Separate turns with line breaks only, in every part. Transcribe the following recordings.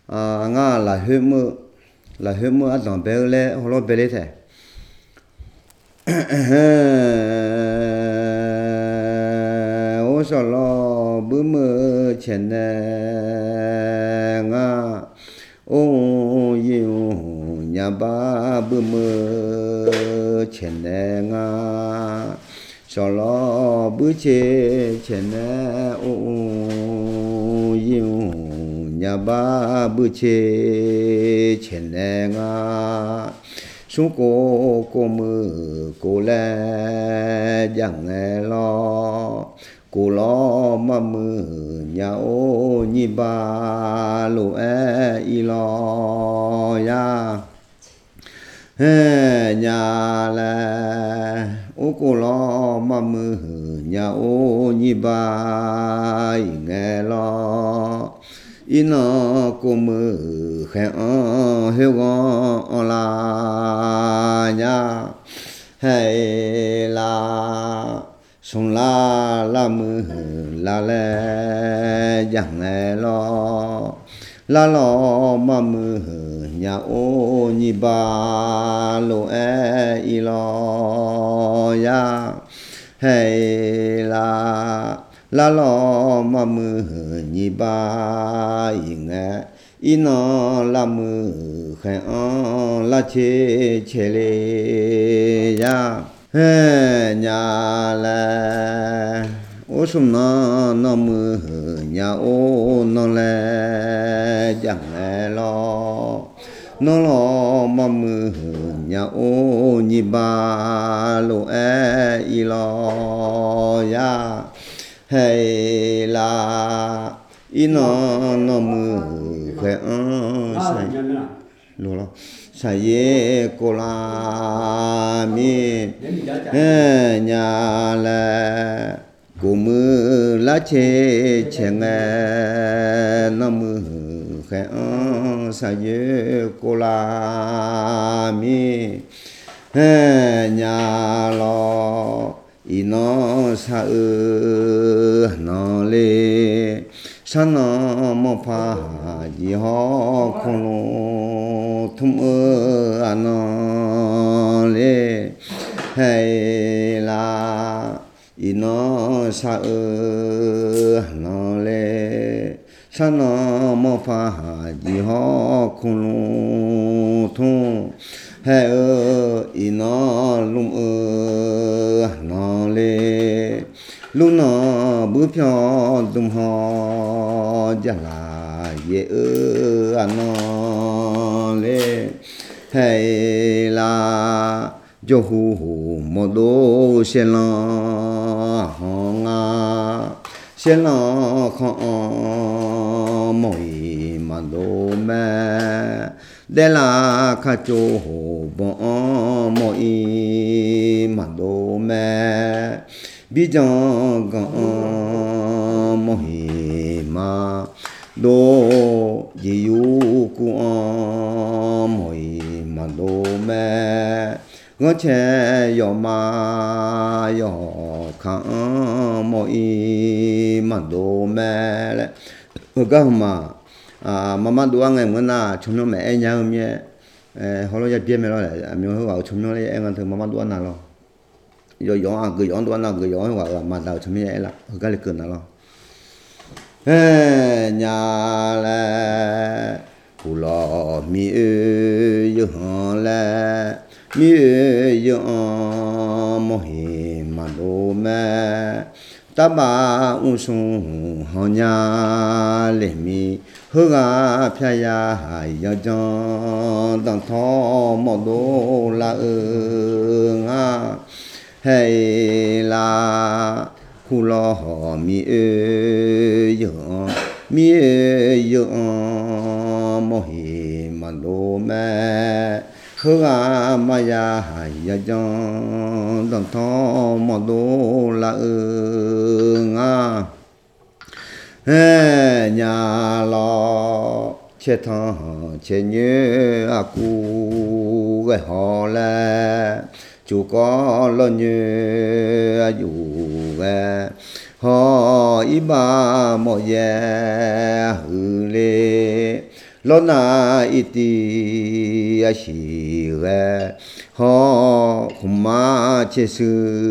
ngà là hương mưa ăn bè lệ hồ lô bè lệ thế ô sao lo bữa mưa chén ngà ô yêu nhà ba bữa mưa chén ngà sao lo bữa chè chén ô yêu nhà ba bữa chè chén ngà xuống cô mưa cô lẽ chẳng nghe cô lo mà mưa nhà ô nhị ba lũ y lo ya nhà là ô cô lo mà mưa nhà ô nhị ba nghe lo ino cô mưa khen hiếu ngon la nha hay là sung la mưa la lẽ chẳng nghe la lo mà mưa nhà ô nhị ba lô y lo ya hay là la lo mà mưa nhị ba nghe ino la mưa khen la chê lê ya nhà là ô sum nó mưa nhà ô nó lẽ chẳng lẽ nó lo mà mưa nhà ô nhị ba lô y lo ya hay là nó mưa khỏe sai lô sai cô la mi nhà là cô mưa lá chè chè nghe nó mưa khẽ sai cô la mi nhà lo nó sa nó lê sa nó mò pha gì họ không lo thum nó lê hay là nó sa nó lê sa nó mò pha gì họ không lo thum hay nó lum nó lê lúc nó bữa phiò đùm họ giả là dễ nó lê hay là cho hù một đô xe lo họ ngà xe lo không mỗi mà đô mẹ đây là cả chỗ bỏ mỗi mà đô mẹ bây giờ mỗi mà đô yêu của mỗi mà đô mẹ ngõ che yo ma yo khang mỗi mà đô mẹ lại cái mà mama đua ngày mới na chúng nó mẹ nhà hôm nhé họ nói chuyện mẹ nói là mình hơi bảo chúng nó lấy anh thường mama đua nào lo rồi gió gửi gió đua nào gửi gió hoặc là mà đầu chúng nó là cái lịch cường nào lo nhà là cụ lò mi ơi họ là mi ơi mỗi mà đô mẹ ta ba u sung họ nhà lệ mi hơ ga phia ya ya cho đằng thọ một đô la nga hay là khu lo họ mi ơi mỗi mà đô mẹ hơ ga ma ya ya cho đằng thọ một đô la nga nhà lo che thằng che nhớ à cu cái họ là chú có lo nhớ à dù cái họ ý ba mọi nhà hư lê lo na iti ashi ge ho kuma che su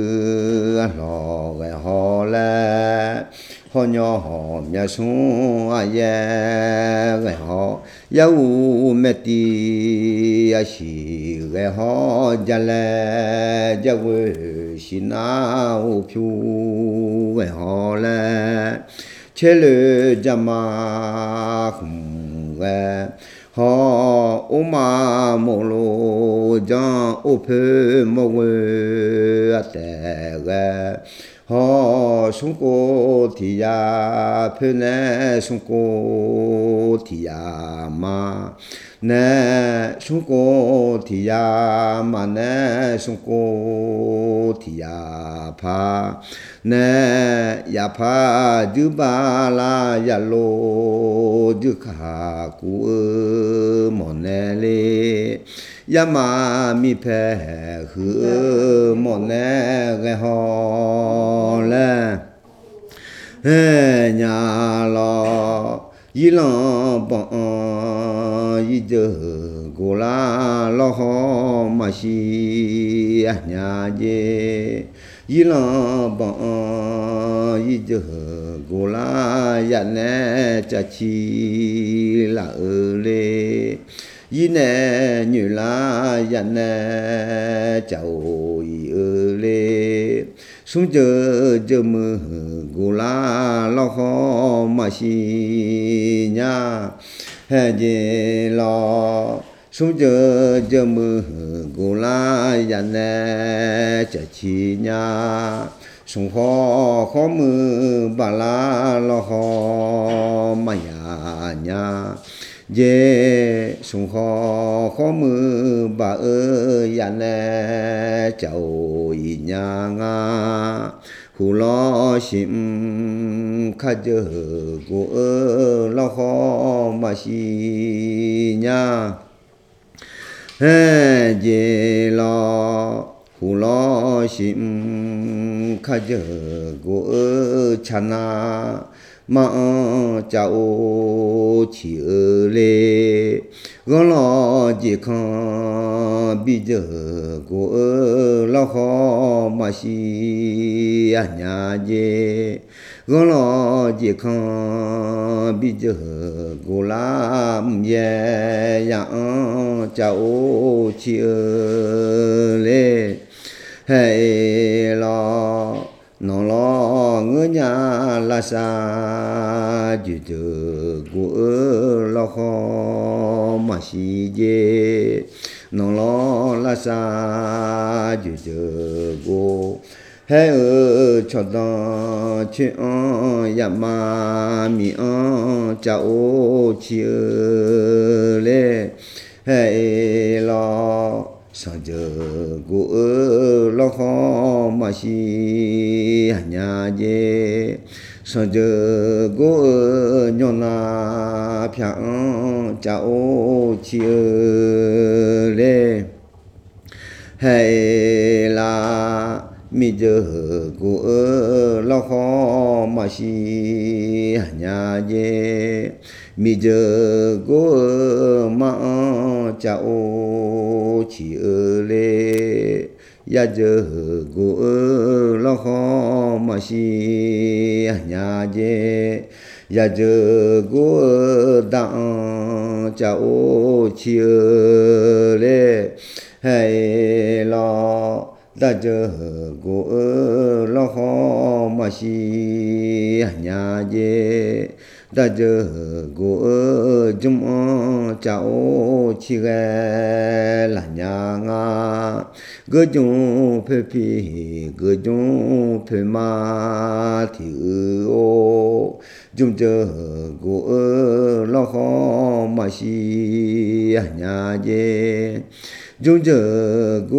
lo ge ho le ho nyo ho mya su a ye ge ho ya u me ti ashi ge ho ja le ja we shi na u pyu ge ho le che le ja ma ge ho o ma mo lo ja o pe mo we a te ge ho sung ko ti ya pe ne sung ko ti ya ma ne sung ko ti ya ma ne sung ko ti ya pa ne ya pa du ba la ya lo du ka ku mo ne le ya ma mi pe hu mo ne ge ho le nhà lo yi lo bon yi je go la lo ho ma shi nhà je yi lo bon yi je go la ya ne cha chi la le yi ne như la ya ne chào yi le sung je mơ gù la lo ho ma shi nha he je lo sung je mơ gù la ya ne cha chi nha sung ho mơ ba la lo ho ma ya nha ye sung ho mơ ba ya ne chào yi nha nga hu lo sim kha je go lo ho ma shi nha he je lo hu lo sim kha je go chana ma chao chi le gong lo ji khan bi je go lo ho ma shi nya je gong lo ji khan bi je go la ye ya chao chi le he lo nó lo ngỡ nhà la sa ju ju gu lo ho ma shi je nó lo la sa ju ju gu he cho da chi ya ma mi cha o chi le he lo sa je gu lo ho ma shi nhà je sa je gu nyo na phang cha o chi le hay la mi je gu lo ho ma shi nhà je mi je gu ma cha o chi le ya je gu lo ho ma shi nhà je ya je gu da cha o chi le hay lo da je gu lo ho ma shi nhà je da je gu jum cha o chi ge la nhà nga gu jung phe phi gu jung phe ma thi o jum je gu lo ho ma shi nhà je jung je gu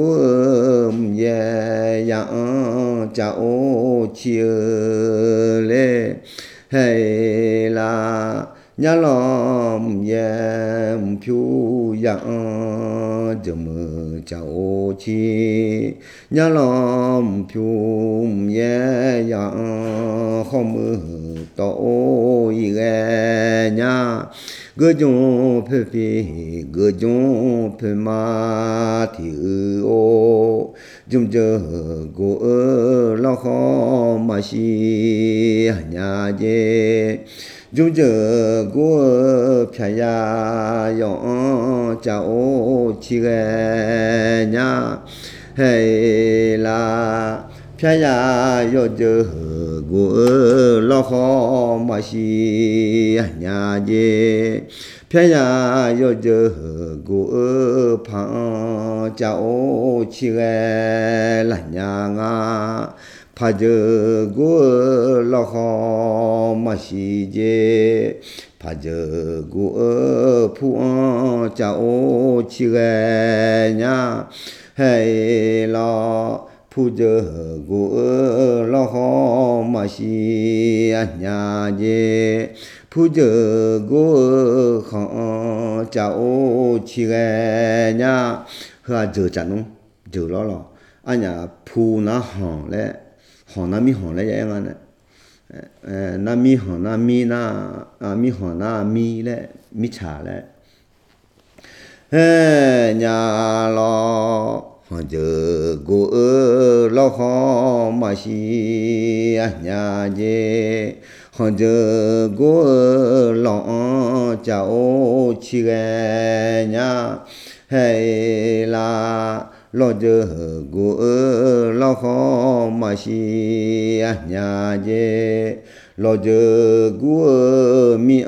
ye ya cha o chi le hay la nhà lòng ye phiu yang je mơ cha o chi nhà lòng phiu ye yang ho mơ to o yi ge nha gơ chung phê phê gơ chung phê ma thì ô chung chờ gỗ lo khó mà xì nhà dê chung chờ gỗ phá ya yong cháu chi ghé nhà hay là phá ya yo chờ gỗ lo khó mà xì nhà dê phá ya yo chờ gỗ phá cháu chi ghé là nhà ngà phá giờ gỗ lo khó mà xì dê phá giờ gỗ phụ cháu chi ghé nhà hay là phụ giờ gỗ lo khó mà xì nhà dê phụ giờ gỗ khó cháu chi ghé nhà hả giờ chẳng không giờ lo anh nhà phụ nó hỏng lẽ hỏng nó mi hỏng lẽ vậy anh na mi hỏng na mi na mi hỏng na mi lẽ mi trả lẽ nhà lo giờ gỗ lo khó mà xì nhà dê giờ gỗ lo cháu chi ghé nhà hay là lo giờ gỗ lo khó mà xì nhà dê lo giờ gỗ mi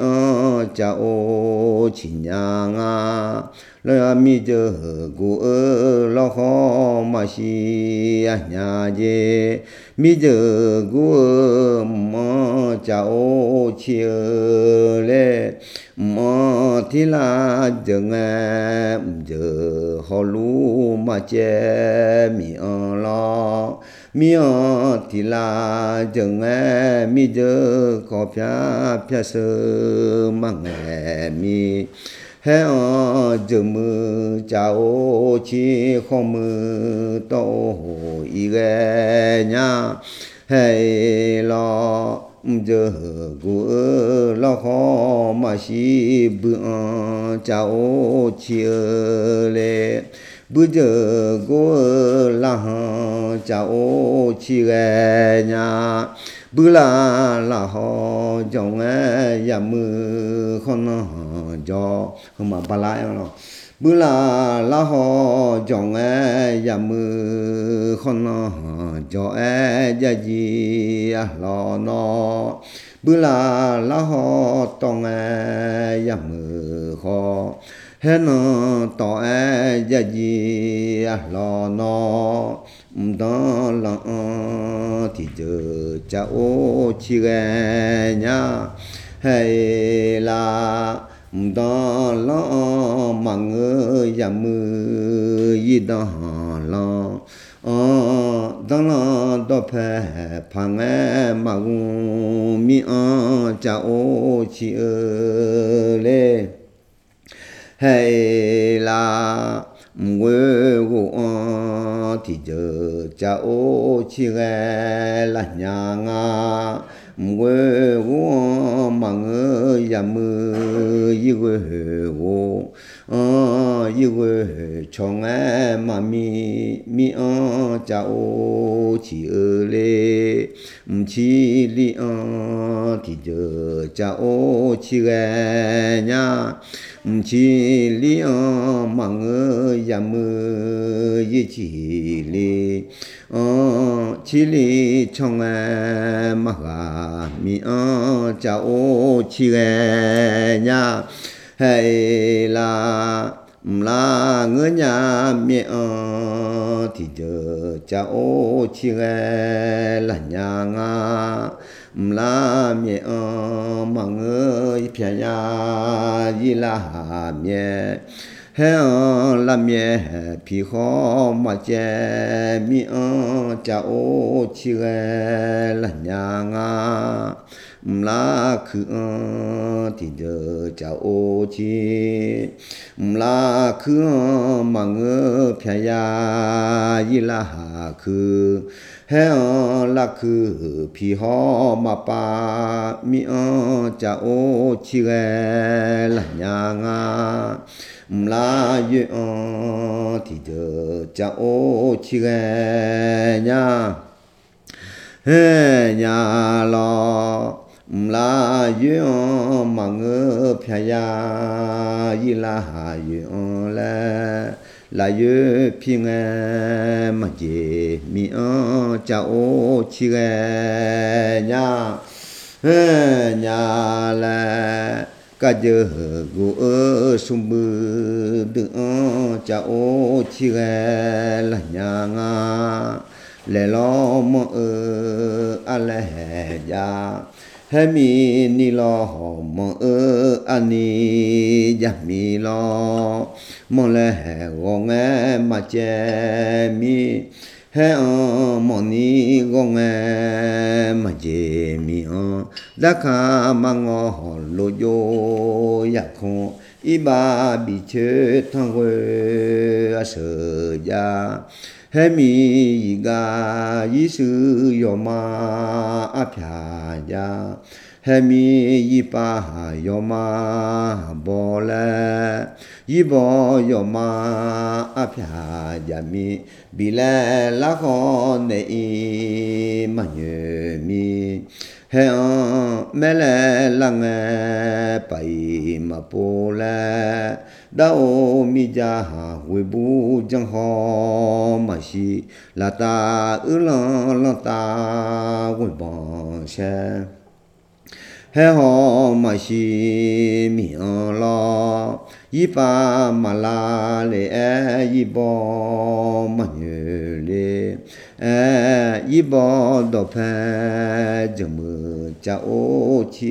cháu chi nhà ngà lo mi giờ gỗ lo khó mà xì nhà dê mi giờ gỗ mà cháu chi lê mà thì là giờ nghe giờ họ lu mà che mi lo mi thì là giờ nghe mi giờ có phá sơ mà nghe mi hè giờ mưa cháu chi không mưa to ý ghé nhà hay lo giờ gỗ lo khó mà xí bữa cháu chia lệ bữa giờ gỗ là cháu chi ghé nhà bữa là họ chồng nhà mưa con cho không mà bà lại nó bữa là họ chồng nhà mưa con cho gia gì lo nó bữa là họ tòng nhà mưa khó hết nó tỏ gia gì lo nó đó là thì giờ cháu chi ghé nhà hay là đó là mà ngơi nhà mưa gì đó lo đó là đó phải phang mà mi cháu chi lê hay là quê gỗ thì giờ cháu chi ghé là nhà ngà quê gỗ mà ngơi nhà mưa y quê gỗ y quê chồng mà mi cháu chỉ lê chi li thì giờ cháu chi ghé nhà chi li mà ngơi nhà mưa y chỉ li chi li chồng mà gà mi cháu chi ghé nhà hay là ngỡ nhà mẹ thì giờ cháu chi ghé là nhà ngà là mẹ mà ngỡ phía nhà gì là mẹ hè là mẹ phi khó mà che mi cháu chi ghé là nhà ngà la khứ thì giờ cháu chi la khứ mà ngơ phía ya y la khứ he la khứ phi ho mà pa mi cháu chi la nhà nga la yu thì giờ cháu chi nha nhà lo la yu mà ngơ phía ya y la yu la yu phi nghe mà gì mi cháu chi nha nhà la cả giờ gu sum bư đừng cháu chi là nhà nga lệ lo mơ ale ya he mi ni lo mơ ani ya mi lo mơ le gong ma che mi he mơ ni gong ma che mi da ka ma ngo lo yo ya khon i ba bi che thang we a se ya he mi ga yi su yo ma a phya ya he mi yi pa yo ma bo la yi bo yo ma a phya ya mi bi la la ho ne i ma ye mi he me le la nge pai ma po la da o mi ja we bu jang ho ma shi la ta la ta we bon she he ho ma shi mi lo yi pa ma la le yi bo ma ye le yi bo do phe jung mu cha o chi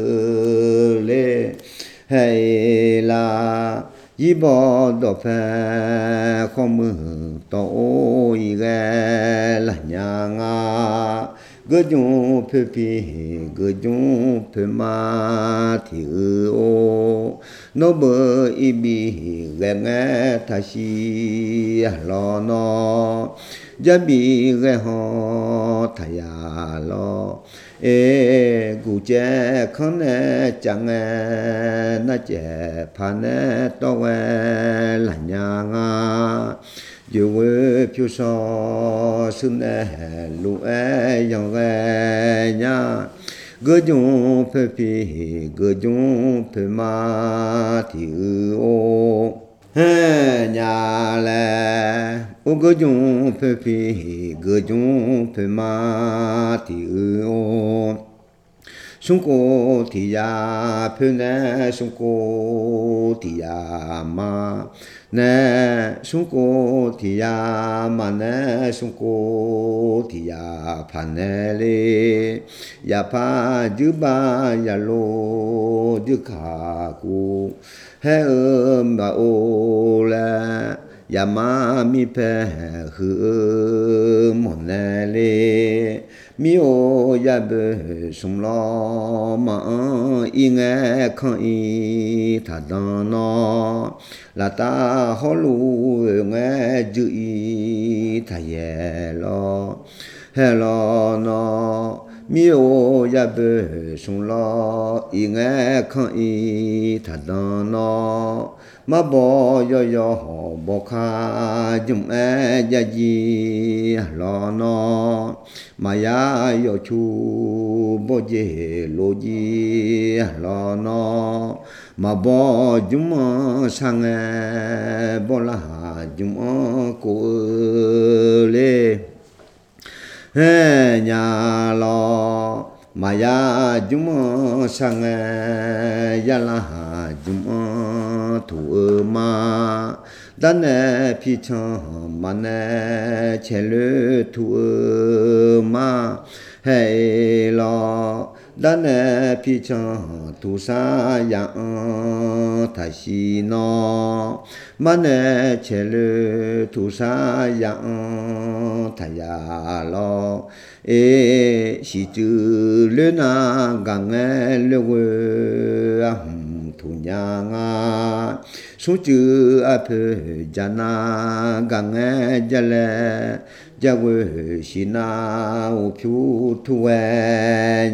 le hay là yi bo do phe không mơ to yi ga là nhà nga gơ chung phe phi gơ chung phe ma thì o no bơ i bi ga nga tha shi lo no ja bi ga ho tha ya lo gu che khon chẳng na che phan to là nhà nga dù phiêu so xuân lũ dòng nha gơ chung phê phi gơ chung phê ma thì ô nhà lệ ô gơ chung phê phi gơ chung phê ma thì ô sung cô thì ya phê nè sung cô thì ya ma nè sung cô thì ya ma nè sung cô thì ya phan nè le ya pha dư ba ya lo dư khả cu he ma ô la ya ma mi pe hư mon nè le mi ô ya bê sung lo ma y nghe khang y tha dan no la ta ho lu nghe dư y tha ye lo he lo no mi ô ya bê sung lo y nghe khang y tha dan no ma bo yo bo kha jum ya ji lo no ma ya yo chu bo je lo ji lo no ma bo jum sang bo la jum ko le nhà lo mà ya jum sang ya la jum thủ ma đan nè phi chăng mà nè chè lư thủ ma hay lo đan nè phi chăng thủ sa yang thay si no mà nè chè lư thủ sa yang thay ya lo ê si chữ lư na gang lư thủ nhang à số chữ áp jana gang jale jawe sina upiu tuwe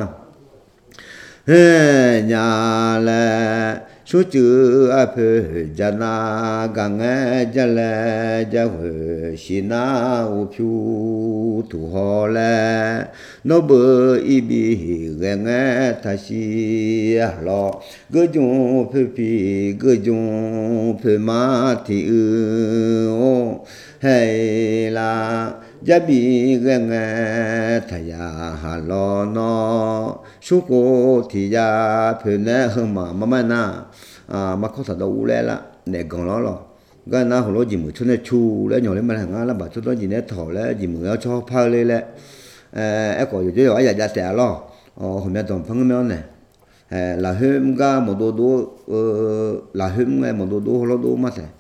nhà lệ số chữ áp jana gang jale jawe sina upiu tu ho lệ nó bơ ibi nghe tashi lo gơ jung phê phi gơ jung phê ma thi ư hay là giá bị nghe thaya lo nó số cô thì giá phê nè hơn mà na mà có thật đâu lẽ là để còn nó lo cái nào hồ lô gì mà chúng nó chu lẽ nhỏ lên mà hàng là bảo chúng nó gì nè thỏ lẽ gì mà cho pha lên lẽ em cóอยู่ที่ว่าอยากจะlo hôm nay toàn phân mấy này là hôm ga một đô đô là hôm ngày một đô đô hồ lô đô mà thế